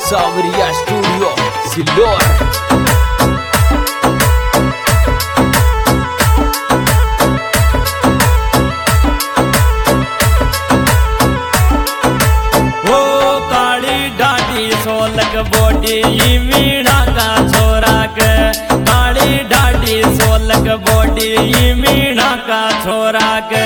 Saveria Studio Silor. सोलक बोटी मीणा का छोरा के काली डाडी सोलक बोटी मीणा का छोरा के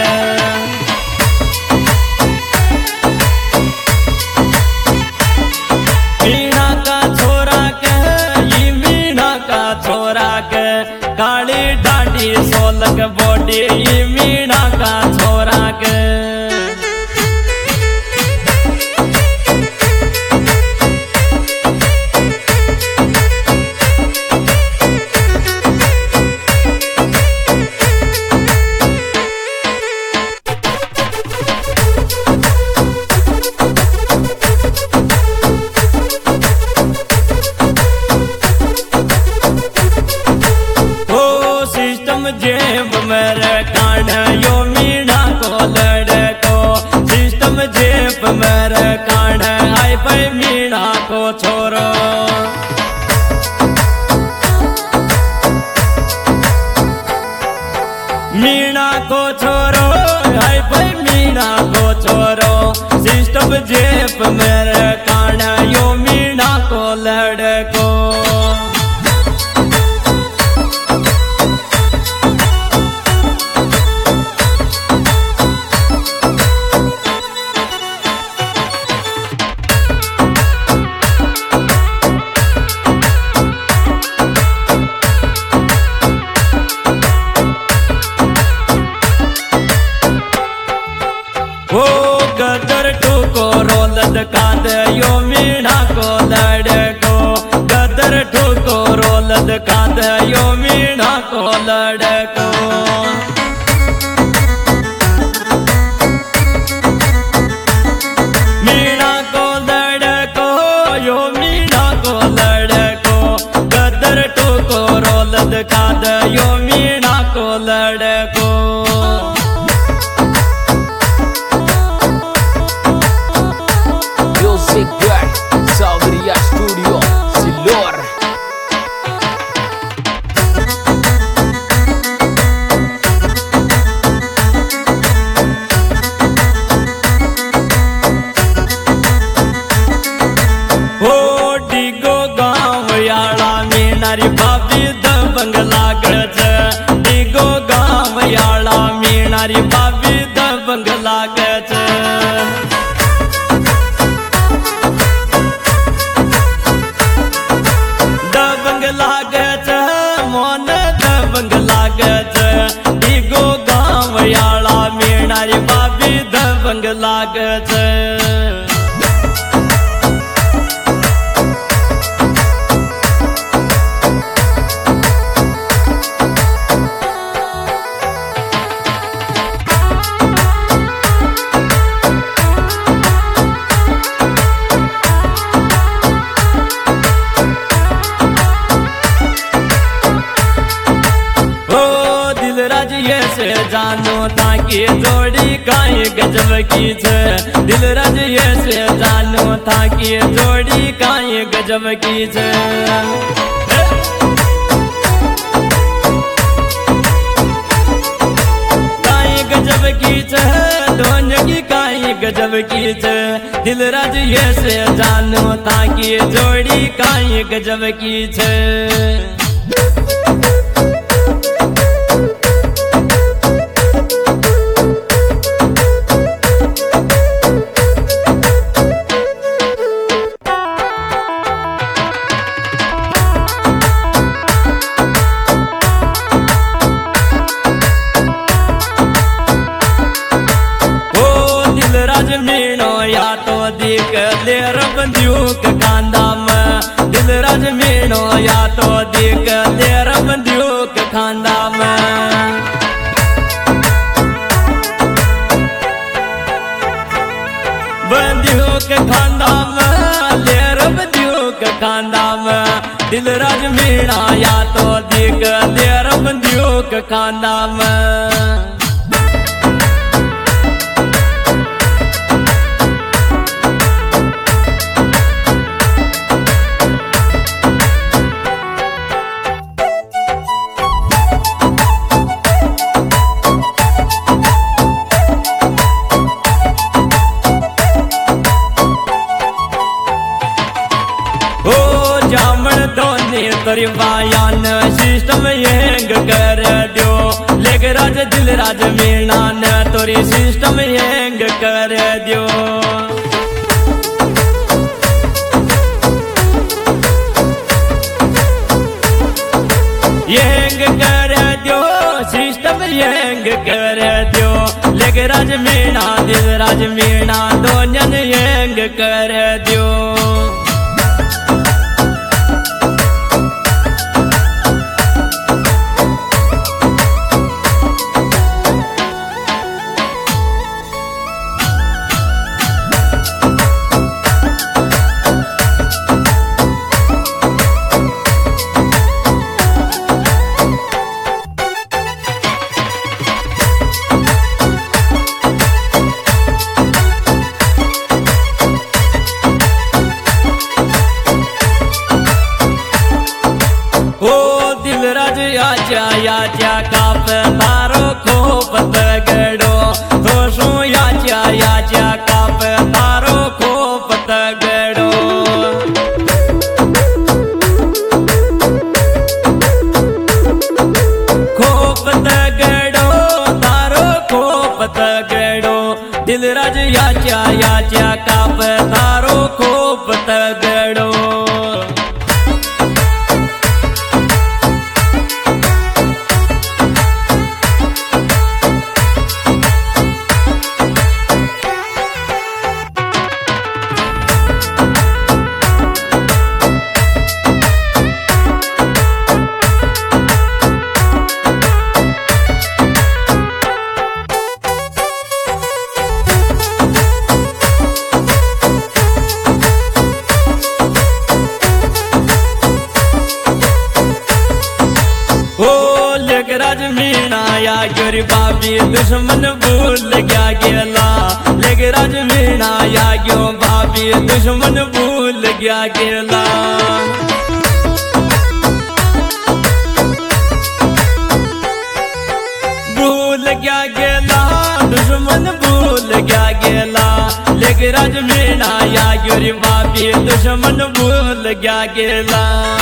मीणा का छोरा के मीणा का छोरा के काली डाडी सोलक बोटी मीणा का छोरा के जेब मेरे कान यो मीणा को लड़को सिस्टम जेब मेरे कान आई पे मीणा को छोरो मीणा को छोरो आई पे मीणा को छोरो सिस्टम जेब मेरे कान यो मीणा को लड़को गदर ठुको रोलद काद यो मीणा को लड़को गदर ठुको रोलद काद यो मीणा को लड़को मीणा को लड़को यो मीणा को लड़को गदर ठुको रोलद काद यो मीणा को लड़को Saveria Studio Silor. डिगो गाँव याड़ा मीणारी भाभी दबंग लागत डिगो गाँव याड़ा मीणारी भाभी दबंग लागत दबंग लागत मोन दबंग लागत डिगो गाँव याड़ा मीणारी भाभी दबंग लागत से जानो ताकि जोड़ी काई गजब की छे दिल रज ये से जानो ताकि जोड़ी काई गजब की छे काई गजब की छे दोनों की काई गजब की छे दिल रज ये से जानो ताकि जोड़ी काई गजब की छे मीणो या तो दिक लेर बंदूक कांदा में दिल राज मीणो या तो दिक लेर बंदूक कांदा में बंदूक खांदा में लेर बंदूक कांदा में दिल राज मीणा या तो दिक लेर बंदूक कांदा में बायान सिस्टम हैंग कर दियो लेगराज दिलराज मीणा ने तोरी सिस्टम हैंग कर दियो। हैंग कर दियो सिस्टम हैंग कर दियो लेगराज मीणा दिलराज मीणा दोनों हैंग कर दियो। याच्या काप तारो खोप तगडो थोसू याच्या काप तारो खोप तगडो। खोप तगडो तारो खोप तगडो दिलराज याच्या काप तारो खोप तगडो। लेगराज मीणा या गोरी बाबी दुश्मन भूल गया गेला लेगराज मीणा या गयो बाबी दुश्मन भूल गया गेला। भूल गया गेला दुश्मन भूल गया गेला लेगराज मीणा या गोरी बाबी दुश्मन भूल गया गेला।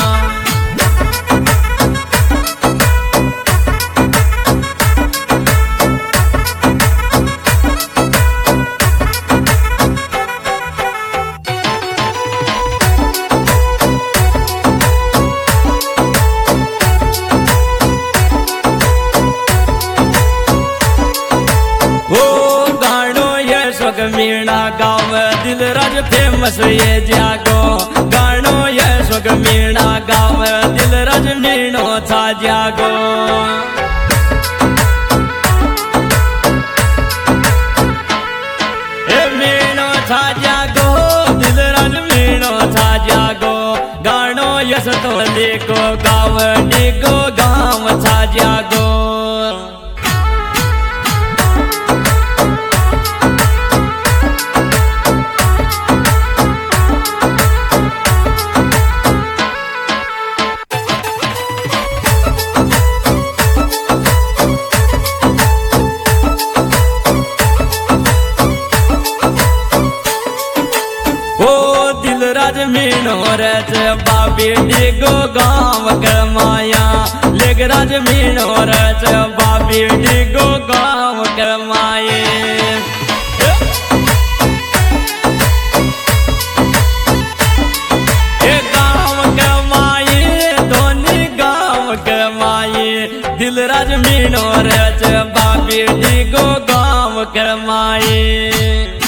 मीणा गाँव दिलराज फेमस ये जागो गानो ये सोग मीणा गाँव दिलराज मीणो था जागो। मीणो था जागो दिलराज मीणो था जागो गानो यस तो देखो गाँव देखो गाँव था जागो। दिलराज मीणो रच बाबी डिगो गाँव कमाया लेगराज मीणो रच बाबी डिगो गाँव कमाए। गाँव कमाए दोनों गाँव कमाए दिलराज मीणो रच बाबी डिगो गाँव कमाए।